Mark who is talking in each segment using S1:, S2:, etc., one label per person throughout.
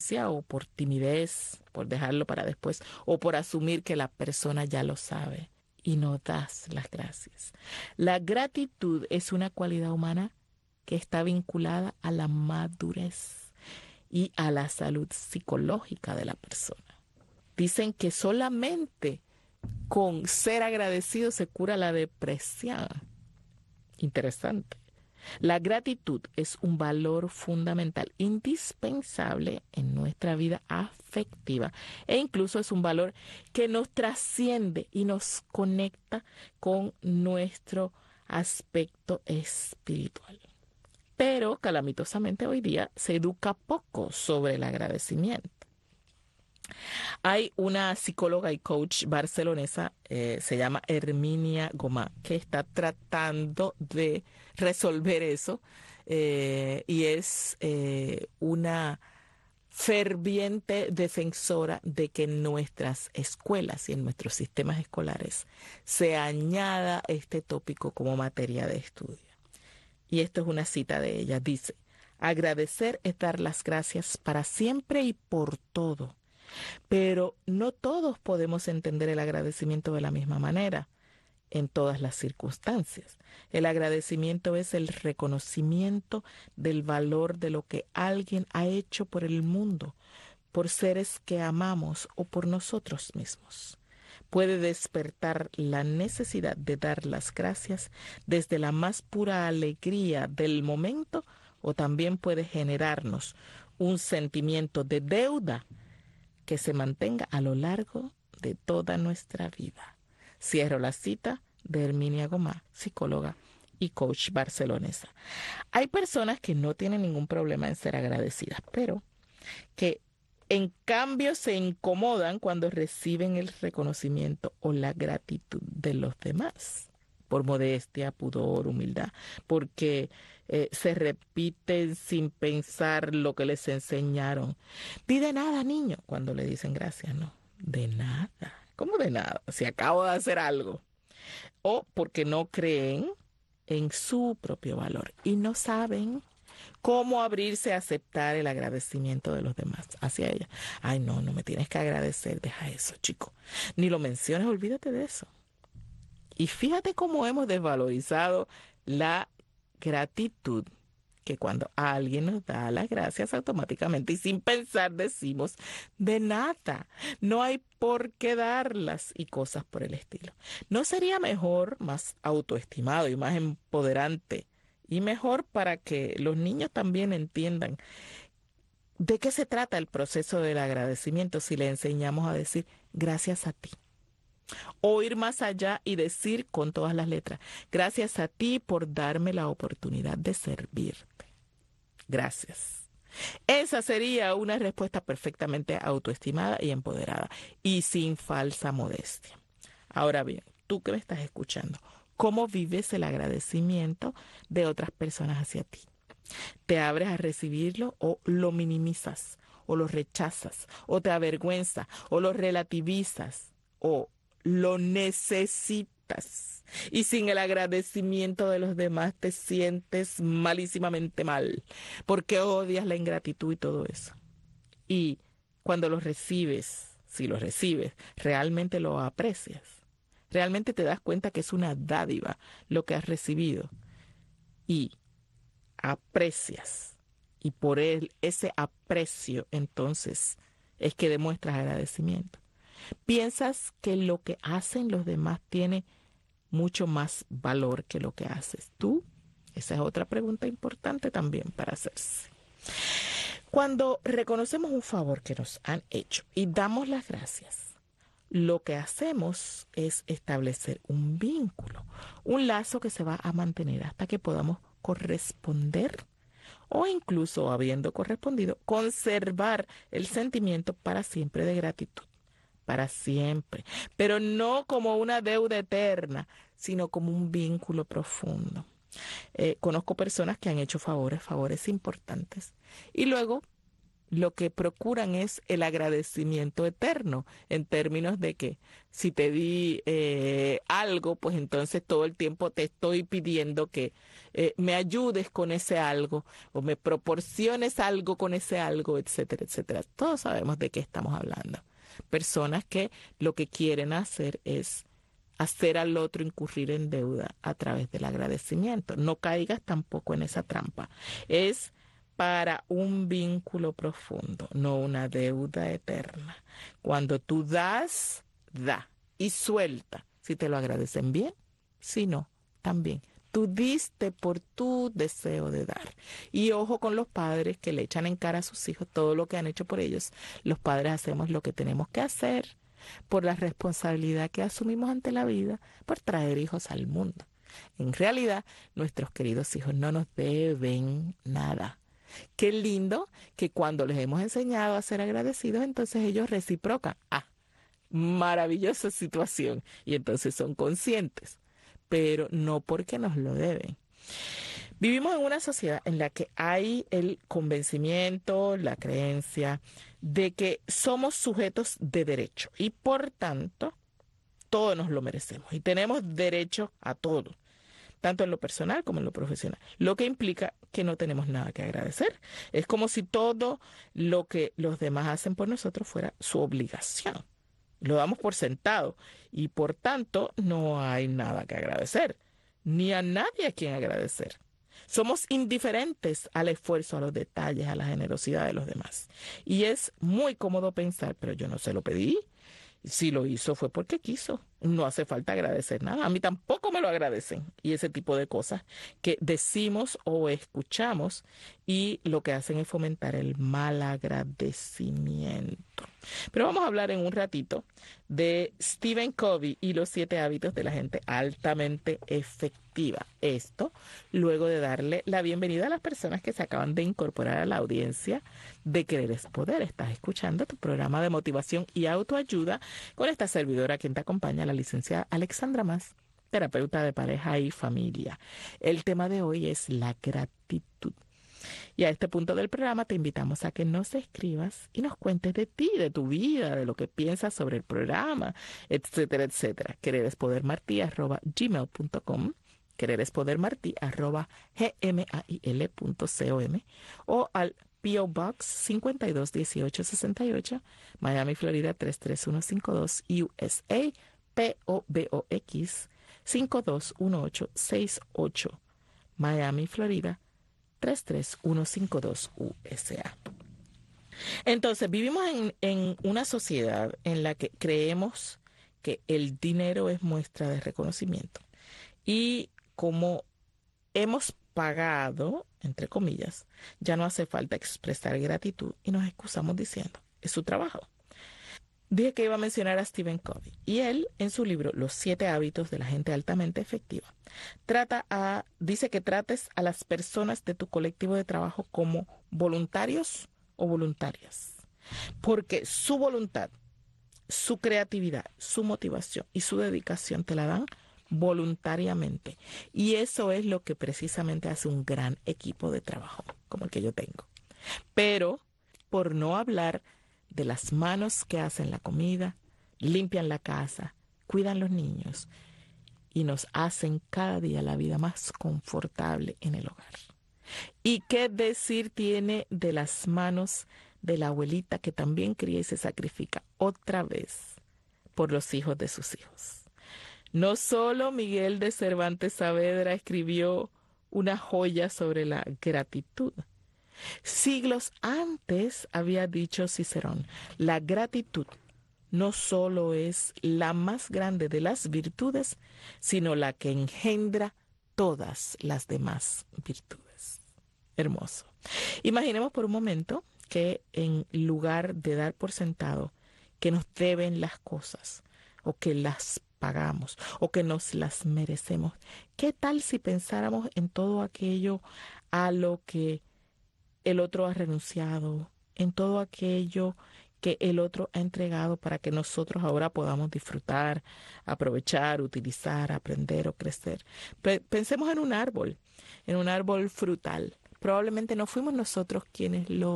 S1: o por timidez, por dejarlo para después, o por asumir que la persona ya lo sabe y no das las gracias. La gratitud es una cualidad humana que está vinculada a la madurez y a la salud psicológica de la persona. Dicen que solamente con ser agradecido se cura la depresión. Interesante. La gratitud es un valor fundamental, indispensable en nuestra vida afectiva e incluso es un valor que nos trasciende y nos conecta con nuestro aspecto espiritual. Pero calamitosamente hoy día se educa poco sobre el agradecimiento. Hay una psicóloga y coach barcelonesa, se llama Herminia Gomá, que está tratando de resolver eso y es una ferviente defensora de que en nuestras escuelas y en nuestros sistemas escolares se añada este tópico como materia de estudio. Y esto es una cita de ella. Dice, agradecer es dar las gracias para siempre y por todo, pero no todos podemos entender el agradecimiento de la misma manera en todas las circunstancias. El agradecimiento es el reconocimiento del valor de lo que alguien ha hecho por el mundo, por seres que amamos o por nosotros mismos. Puede despertar la necesidad de dar las gracias desde la más pura alegría del momento o también puede generarnos un sentimiento de deuda que se mantenga a lo largo de toda nuestra vida. Cierro la cita de Herminia Gomá, psicóloga y coach barcelonesa. Hay personas que no tienen ningún problema en ser agradecidas, pero que en cambio se incomodan cuando reciben el reconocimiento o la gratitud de los demás, por modestia, pudor, humildad, porque se repiten sin pensar lo que les enseñaron. Di de nada, niño, cuando le dicen gracias, no, de nada. ¿Cómo de nada? Si acabo de hacer algo. O porque no creen en su propio valor y no saben cómo abrirse a aceptar el agradecimiento de los demás hacia ella. Ay, no, no me tienes que agradecer, deja eso, chico. Ni lo menciones, olvídate de eso. Y fíjate cómo hemos desvalorizado la gratitud, que cuando alguien nos da las gracias automáticamente y sin pensar decimos de nada, no hay por qué darlas y cosas por el estilo. ¿No sería mejor, más autoestimado y más empoderante y mejor para que los niños también entiendan de qué se trata el proceso del agradecimiento si le enseñamos a decir gracias a ti? O ir más allá y decir con todas las letras, gracias a ti por darme la oportunidad de servirte. Gracias. Esa sería una respuesta perfectamente autoestimada y empoderada y sin falsa modestia. Ahora bien, tú que me estás escuchando, ¿cómo vives el agradecimiento de otras personas hacia ti? ¿Te abres a recibirlo o lo minimizas o lo rechazas o te avergüenza o lo relativizas o lo necesitas? Y sin el agradecimiento de los demás te sientes malísimamente mal porque odias la ingratitud y todo eso. Y cuando lo recibes, si lo recibes, realmente lo aprecias. Realmente te das cuenta que es una dádiva lo que has recibido y aprecias. Y por ese aprecio entonces es que demuestras agradecimiento. ¿Piensas que lo que hacen los demás tiene mucho más valor que lo que haces tú? Esa es otra pregunta importante también para hacerse. Cuando reconocemos un favor que nos han hecho y damos las gracias, lo que hacemos es establecer un vínculo, un lazo que se va a mantener hasta que podamos corresponder o incluso habiendo correspondido, conservar el sentimiento para siempre de gratitud, para siempre, pero no como una deuda eterna, sino como un vínculo profundo. Conozco personas que han hecho favores importantes y luego lo que procuran es el agradecimiento eterno, en términos de que si te di algo, pues entonces todo el tiempo te estoy pidiendo que me ayudes con ese algo o me proporciones algo con ese algo, etcétera, etcétera. Todos sabemos de qué estamos hablando. Personas que lo que quieren hacer es hacer al otro incurrir en deuda a través del agradecimiento. No caigas tampoco en esa trampa. Es para un vínculo profundo, no una deuda eterna. Cuando tú das, da y suelta. Si te lo agradecen bien, si no, también. Tú diste por tu deseo de dar. Y ojo con los padres que le echan en cara a sus hijos todo lo que han hecho por ellos. Los padres hacemos lo que tenemos que hacer por la responsabilidad que asumimos ante la vida, por traer hijos al mundo. En realidad, nuestros queridos hijos no nos deben nada. Qué lindo que cuando les hemos enseñado a ser agradecidos, entonces ellos reciprocan. Ah, maravillosa situación. Y entonces son conscientes, pero no porque nos lo deben. Vivimos en una sociedad en la que hay el convencimiento, la creencia de que somos sujetos de derecho y por tanto todo nos lo merecemos y tenemos derecho a todo, tanto en lo personal como en lo profesional, lo que implica que no tenemos nada que agradecer. Es como si todo lo que los demás hacen por nosotros fuera su obligación. Lo damos por sentado y por tanto no hay nada que agradecer, ni a nadie a quien agradecer. Somos indiferentes al esfuerzo, a los detalles, a la generosidad de los demás. Y es muy cómodo pensar, pero yo no se lo pedí. Si lo hizo fue porque quiso. No hace falta agradecer nada. A mí tampoco me lo agradecen. Y ese tipo de cosas que decimos o escuchamos y lo que hacen es fomentar el mal agradecimiento. Pero vamos a hablar en un ratito de Stephen Covey y los 7 hábitos de la gente altamente efectiva. Esto luego de darle la bienvenida a las personas que se acaban de incorporar a la audiencia de Querer es Poder. Estás escuchando tu programa de motivación y autoayuda con esta servidora quien te acompaña, la licenciada Alexandra Mas, terapeuta de pareja y familia. El tema de hoy es la gratitud. Y a este punto del programa te invitamos a que nos escribas y nos cuentes de ti, de tu vida, de lo que piensas sobre el programa, etcétera, etcétera. quererespodermarti@gmail.com, quererespodermarti@gmail.com o al P.O. Box 521868, Miami, Florida 33152, USA, P.O. Box 521868, Miami, Florida 33152, USA. Entonces, vivimos en una sociedad en la que creemos que el dinero es muestra de reconocimiento. Y como hemos pagado, entre comillas, ya no hace falta expresar gratitud y nos excusamos diciendo, es su trabajo. Dije que iba a mencionar a Stephen Covey y él, en su libro Los 7 hábitos de la gente altamente efectiva, dice que trates a las personas de tu colectivo de trabajo como voluntarios o voluntarias, porque su voluntad, su creatividad, su motivación y su dedicación te la dan voluntariamente. Y eso es lo que precisamente hace un gran equipo de trabajo, como el que yo tengo. Pero, por no hablar de las manos que hacen la comida, limpian la casa, cuidan los niños y nos hacen cada día la vida más confortable en el hogar. ¿Y qué decir tiene de las manos de la abuelita que también cría y se sacrifica otra vez por los hijos de sus hijos? No solo Miguel de Cervantes Saavedra escribió una joya sobre la gratitud. Siglos antes había dicho Cicerón, la gratitud no solo es la más grande de las virtudes, sino la que engendra todas las demás virtudes. Hermoso. Imaginemos por un momento que en lugar de dar por sentado que nos deben las cosas o que las pagamos o que nos las merecemos, ¿qué tal si pensáramos en todo aquello a lo que el otro ha renunciado, en todo aquello que el otro ha entregado para que nosotros ahora podamos disfrutar, aprovechar, utilizar, aprender o crecer? Pensemos en un árbol frutal. Probablemente no fuimos nosotros quienes lo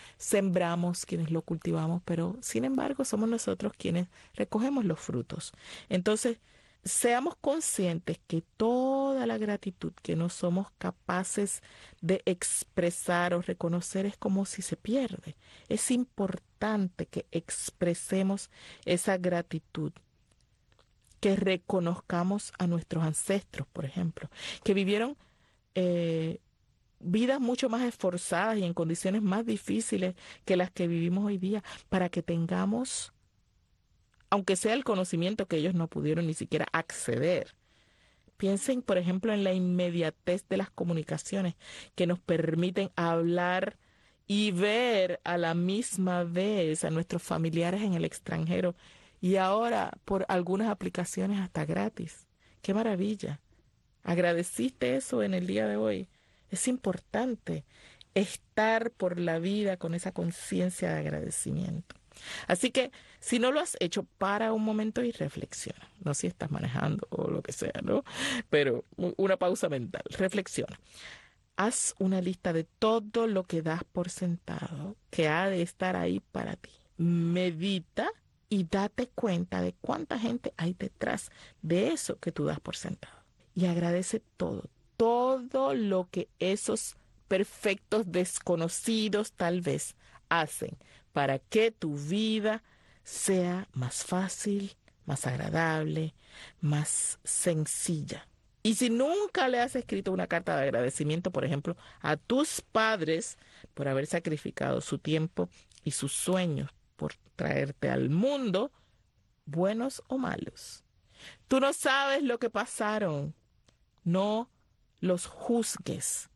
S1: sembramos, quienes lo cultivamos, pero sin embargo somos nosotros quienes recogemos los frutos. Entonces, seamos conscientes que toda la gratitud que no somos capaces de expresar o reconocer es como si se pierde. Es importante que expresemos esa gratitud, que reconozcamos a nuestros ancestros, por ejemplo, que vivieron eh, vidas mucho más esforzadas y en condiciones más difíciles que las que vivimos hoy día, para que tengamos, aunque sea el conocimiento que ellos no pudieron ni siquiera acceder. Piensen, por ejemplo, en la inmediatez de las comunicaciones que nos permiten hablar y ver a la misma vez a nuestros familiares en el extranjero y ahora por algunas aplicaciones hasta gratis. ¡Qué maravilla! ¿Agradeciste eso en el día de hoy? Es importante estar por la vida con esa conciencia de agradecimiento. Así que si no lo has hecho, para un momento y reflexiona. No si estás manejando o lo que sea, ¿no? Pero una pausa mental. Reflexiona. Haz una lista de todo lo que das por sentado, que ha de estar ahí para ti. Medita y date cuenta de cuánta gente hay detrás de eso que tú das por sentado. Y agradece todo lo que esos perfectos desconocidos tal vez hacen para que tu vida sea más fácil, más agradable, más sencilla. Y si nunca le has escrito una carta de agradecimiento, por ejemplo, a tus padres por haber sacrificado su tiempo y sus sueños por traerte al mundo, buenos o malos. Tú no sabes lo que pasaron. No los juzgues.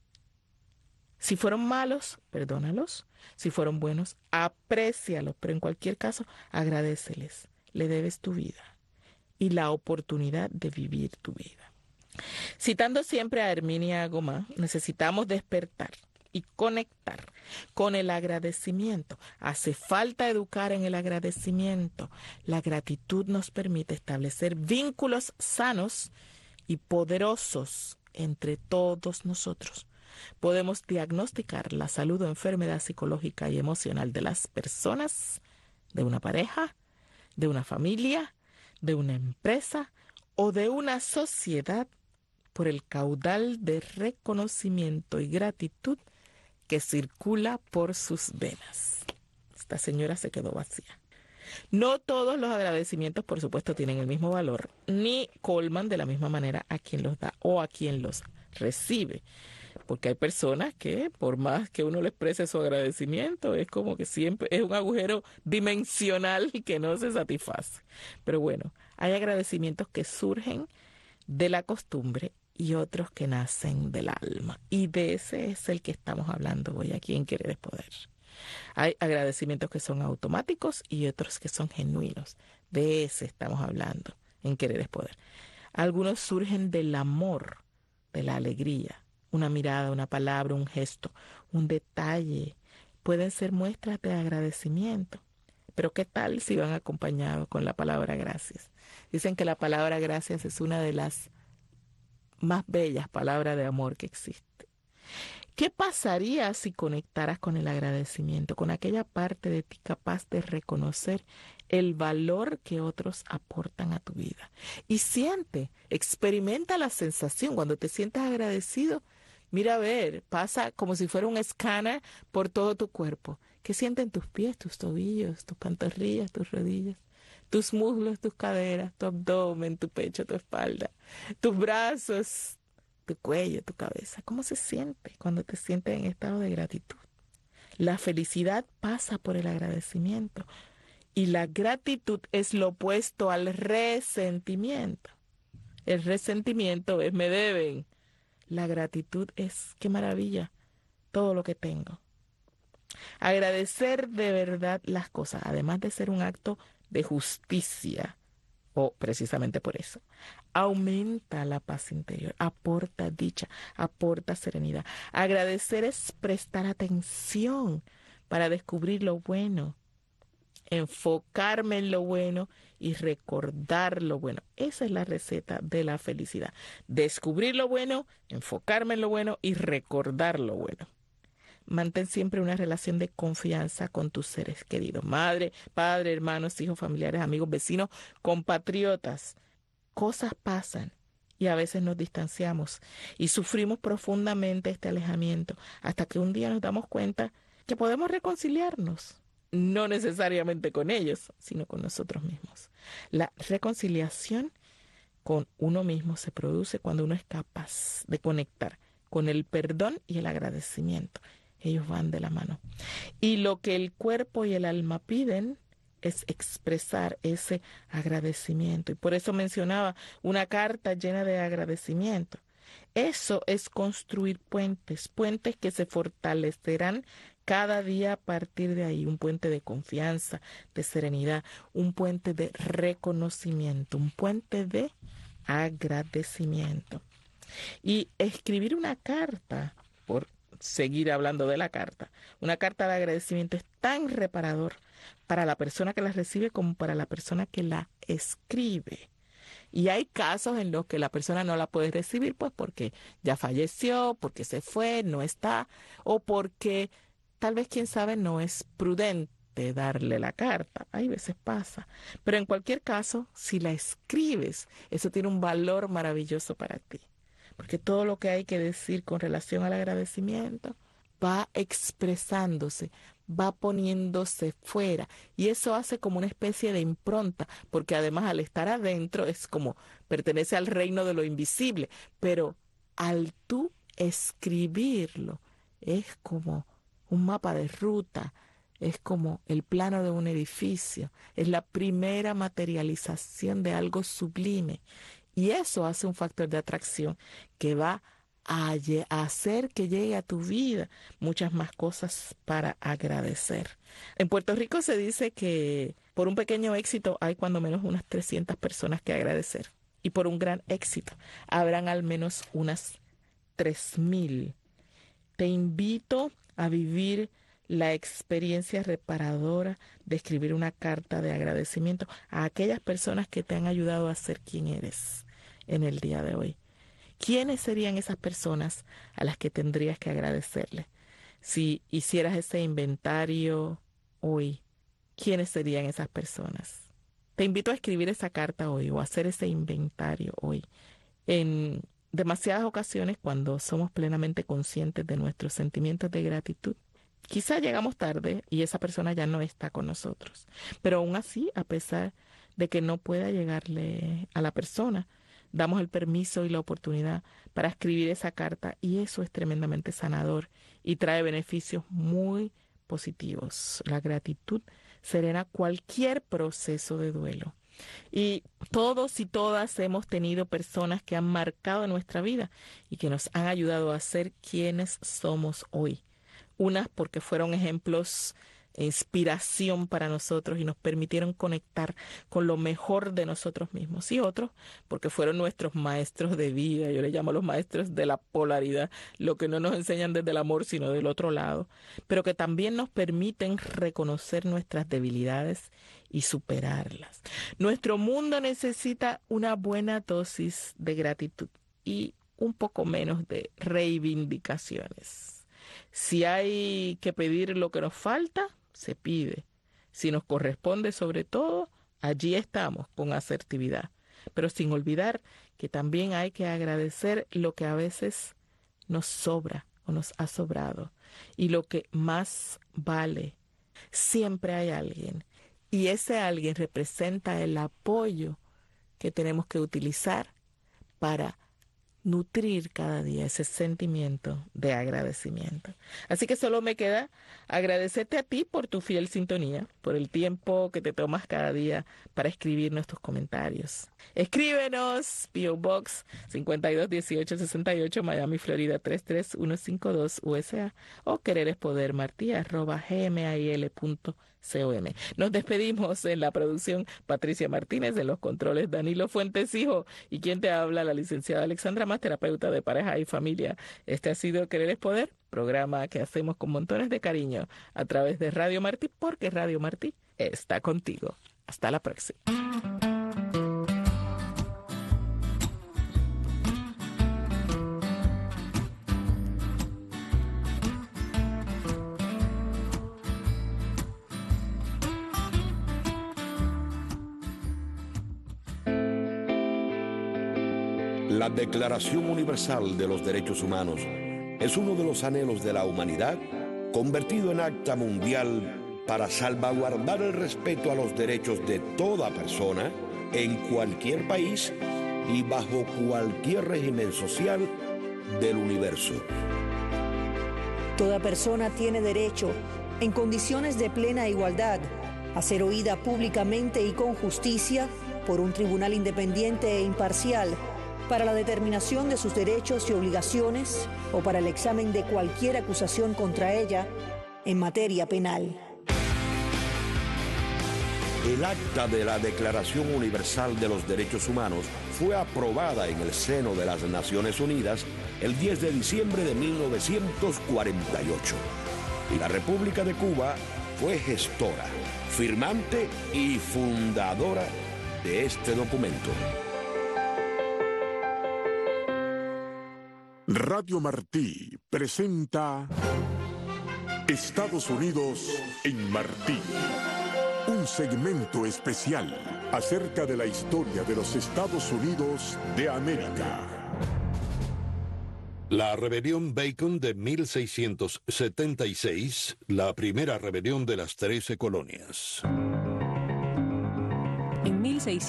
S1: Si fueron malos, perdónalos. Si fueron buenos, aprécialos. Pero en cualquier caso, agradéceles. Le debes tu vida y la oportunidad de vivir tu vida. Citando siempre a Herminia Gomá, necesitamos despertar y conectar con el agradecimiento. Hace falta educar en el agradecimiento. La gratitud nos permite establecer vínculos sanos y poderosos entre todos nosotros. Podemos diagnosticar la salud o enfermedad psicológica y emocional de las personas, de una pareja, de una familia, de una empresa o de una sociedad por el caudal de reconocimiento y gratitud que circula por sus venas. Esta señora se quedó vacía. No todos los agradecimientos, por supuesto, tienen el mismo valor, ni colman de la misma manera a quien los da o a quien los recibe. Porque hay personas que, por más que uno le exprese su agradecimiento, es como que siempre es un agujero dimensional que no se satisface. Pero bueno, hay agradecimientos que surgen de la costumbre y otros que nacen del alma. Y de ese es el que estamos hablando hoy aquí en Querer es Poder. Hay agradecimientos que son automáticos y otros que son genuinos. De ese estamos hablando en Querer es Poder. Algunos surgen del amor, de la alegría. Una mirada, una palabra, un gesto, un detalle. Pueden ser muestras de agradecimiento. Pero ¿qué tal si van acompañados con la palabra gracias? Dicen que la palabra gracias es una de las más bellas palabras de amor que existe. ¿Qué pasaría si conectaras con el agradecimiento, con aquella parte de ti capaz de reconocer el valor que otros aportan a tu vida? Y experimenta la sensación cuando te sientas agradecido. Mira, a ver, pasa como si fuera un escáner por todo tu cuerpo. ¿Qué sienten tus pies, tus tobillos, tus pantorrillas, tus rodillas, tus muslos, tus caderas, tu abdomen, tu pecho, tu espalda, tus brazos, tu cuello, tu cabeza? ¿Cómo se siente cuando te sientes en estado de gratitud? La felicidad pasa por el agradecimiento y la gratitud es lo opuesto al resentimiento. El resentimiento es me deben. La gratitud es qué maravilla, todo lo que tengo. Agradecer de verdad las cosas, además de ser un acto de justicia, o precisamente por eso, aumenta la paz interior, aporta dicha, aporta serenidad. Agradecer es prestar atención para descubrir lo bueno, enfocarme en lo bueno y recordar lo bueno. Esa es la receta de la felicidad. Descubrir lo bueno, enfocarme en lo bueno y recordar lo bueno. Mantén siempre una relación de confianza con tus seres queridos. Madre, padre, hermanos, hijos, familiares, amigos, vecinos, compatriotas. Cosas pasan y a veces nos distanciamos y sufrimos profundamente este alejamiento hasta que un día nos damos cuenta que podemos reconciliarnos, no necesariamente con ellos, sino con nosotros mismos. La reconciliación con uno mismo se produce cuando uno es capaz de conectar con el perdón y el agradecimiento. Ellos van de la mano. Y lo que el cuerpo y el alma piden es expresar ese agradecimiento. Y por eso mencionaba una carta llena de agradecimiento. Eso es construir puentes, puentes que se fortalecerán cada día a partir de ahí. Un puente de confianza, de serenidad, un puente de reconocimiento, un puente de agradecimiento. Y escribir una carta, por seguir hablando de la carta, una carta de agradecimiento es tan reparador para la persona que la recibe como para la persona que la escribe. Y hay casos en los que la persona no la puede recibir, pues porque ya falleció, porque se fue, no está, o porque tal vez, quién sabe, no es prudente darle la carta. Hay veces pasa. Pero en cualquier caso, si la escribes, eso tiene un valor maravilloso para ti. Porque todo lo que hay que decir con relación al agradecimiento va expresándose, va poniéndose fuera. Y eso hace como una especie de impronta, porque además al estar adentro es como pertenece al reino de lo invisible. Pero al tú escribirlo, es como un mapa de ruta, es como el plano de un edificio, es la primera materialización de algo sublime. Y eso hace un factor de atracción que va a hacer que llegue a tu vida muchas más cosas para agradecer. En Puerto Rico se dice que por un pequeño éxito hay cuando menos unas 300 personas que agradecer. Y por un gran éxito habrán al menos unas 3,000. Te invito a vivir la experiencia reparadora de escribir una carta de agradecimiento a aquellas personas que te han ayudado a ser quien eres en el día de hoy. ¿Quiénes serían esas personas a las que tendrías que agradecerle? Si hicieras ese inventario hoy, ¿quiénes serían esas personas? Te invito a escribir esa carta hoy o a hacer ese inventario hoy. En demasiadas ocasiones, cuando somos plenamente conscientes de nuestros sentimientos de gratitud, quizá llegamos tarde y esa persona ya no está con nosotros. Pero aún así, a pesar de que no pueda llegarle a la persona, damos el permiso y la oportunidad para escribir esa carta y eso es tremendamente sanador y trae beneficios muy positivos. La gratitud serena cualquier proceso de duelo. Y todos y todas hemos tenido personas que han marcado nuestra vida y que nos han ayudado a ser quienes somos hoy. Unas porque fueron ejemplos e inspiración para nosotros y nos permitieron conectar con lo mejor de nosotros mismos. Y otros porque fueron nuestros maestros de vida. Yo les llamo los maestros de la polaridad, lo que no nos enseñan desde el amor, sino del otro lado. Pero que también nos permiten reconocer nuestras debilidades y superarlas. Nuestro mundo necesita una buena dosis de gratitud y un poco menos de reivindicaciones. Si hay que pedir lo que nos falta, se pide. Si nos corresponde sobre todo, allí estamos con asertividad. Pero sin olvidar que también hay que agradecer lo que a veces nos sobra o nos ha sobrado. Y lo que más vale, siempre hay alguien. Y ese alguien representa el apoyo que tenemos que utilizar para nutrir cada día ese sentimiento de agradecimiento. Así que solo me queda agradecerte a ti por tu fiel sintonía, por el tiempo que te tomas cada día para escribir nuestros comentarios. Escríbenos, P.O. Box 521868, Miami, Florida 33152 USA o quererespodermartí@gmail.com. Nos despedimos en la producción Patricia Martínez, en los controles Danilo Fuentes Hijo y quien te habla la licenciada Alexandra Más, terapeuta de pareja y familia. Este ha sido Querer es Poder, programa que hacemos con montones de cariño a través de Radio Martí, porque Radio Martí está contigo. Hasta la próxima.
S2: La Declaración Universal de los Derechos Humanos es uno de los anhelos de la humanidad convertido en acta mundial para salvaguardar el respeto a los derechos de toda persona en cualquier país y bajo cualquier régimen social del universo.
S3: Toda persona tiene derecho, en condiciones de plena igualdad, a ser oída públicamente y con justicia por un tribunal independiente e imparcial para la determinación de sus derechos y obligaciones o para el examen de cualquier acusación contra ella en materia penal.
S2: El acta de la Declaración Universal de los Derechos Humanos fue aprobada en el seno de las Naciones Unidas el 10 de diciembre de 1948. Y la República de Cuba fue gestora, firmante y fundadora de este documento.
S4: Radio Martí presenta Estados Unidos en Martí. Un segmento especial acerca de la historia de los Estados Unidos de América.
S5: La rebelión Bacon de 1676, la primera rebelión de las 13 colonias.
S6: En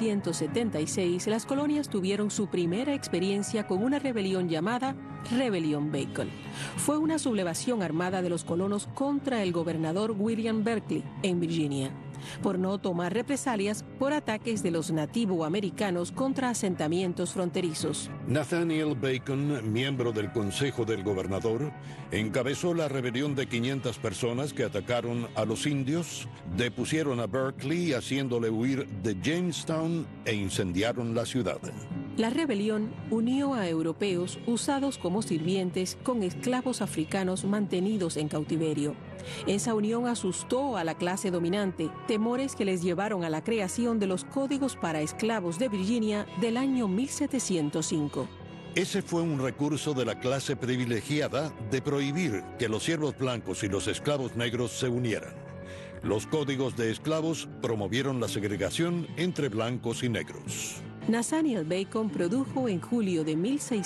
S6: 1676, las colonias tuvieron su primera experiencia con una rebelión llamada Rebelión Bacon. Fue una sublevación armada de los colonos contra el gobernador William Berkeley en Virginia, por no tomar represalias por ataques de los nativoamericanos contra asentamientos fronterizos.
S5: Nathaniel Bacon, miembro del Consejo del Gobernador, encabezó la rebelión de 500 personas que atacaron a los indios, depusieron a Berkeley haciéndole huir de Jamestown e incendiaron la ciudad.
S6: La rebelión unió a europeos usados como sirvientes con esclavos africanos mantenidos en cautiverio. Esa unión asustó a la clase dominante, temores que les llevaron a la creación de los Códigos para Esclavos de Virginia del año 1705.
S5: Ese fue un recurso de la clase privilegiada de prohibir que los siervos blancos y los esclavos negros se unieran. Los códigos de esclavos promovieron la segregación entre blancos y negros.
S6: Nathaniel Bacon produjo en julio de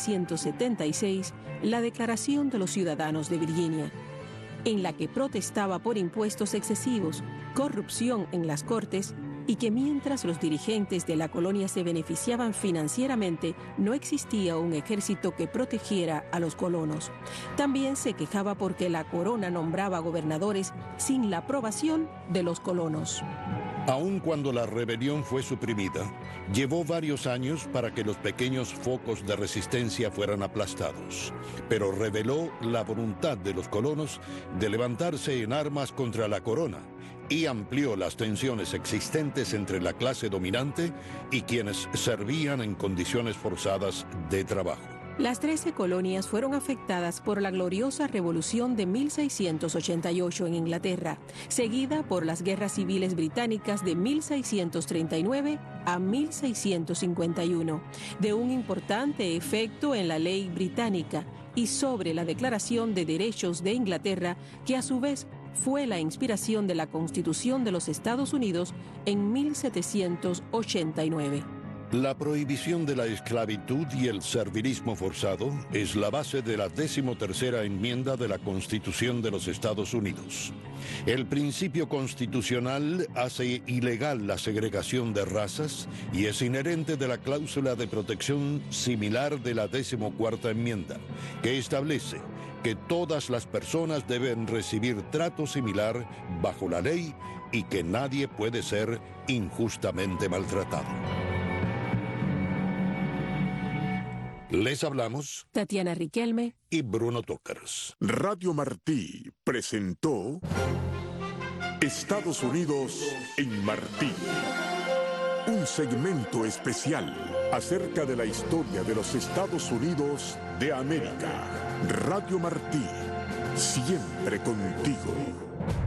S6: 1676 la Declaración de los Ciudadanos de Virginia, en la que protestaba por impuestos excesivos, corrupción en las cortes y que mientras los dirigentes de la colonia se beneficiaban financieramente, no existía un ejército que protegiera a los colonos. También se quejaba porque la corona nombraba gobernadores sin la aprobación de los colonos.
S5: Aun cuando la rebelión fue suprimida, llevó varios años para que los pequeños focos de resistencia fueran aplastados, pero reveló la voluntad de los colonos de levantarse en armas contra la corona y amplió las tensiones existentes entre la clase dominante y quienes servían en condiciones forzadas de trabajo.
S6: Las 13 colonias fueron afectadas por la gloriosa revolución de 1688 en Inglaterra, seguida por las guerras civiles británicas de 1639 a 1651, de un importante efecto en la ley británica y sobre la Declaración de Derechos de Inglaterra, que a su vez fue la inspiración de la Constitución de los Estados Unidos en 1789.
S5: La prohibición de la esclavitud y el servilismo forzado es la base de la 13ª enmienda de la Constitución de los Estados Unidos. El principio constitucional hace ilegal la segregación de razas y es inherente de la cláusula de protección similar de la 14ª enmienda, que establece que todas las personas deben recibir trato similar bajo la ley y que nadie puede ser injustamente maltratado. Les hablamos
S6: Tatiana Riquelme
S5: y Bruno Tokars.
S4: Radio Martí presentó Estados Unidos en Martí. Un segmento especial acerca de la historia de los Estados Unidos de América. Radio Martí, siempre contigo.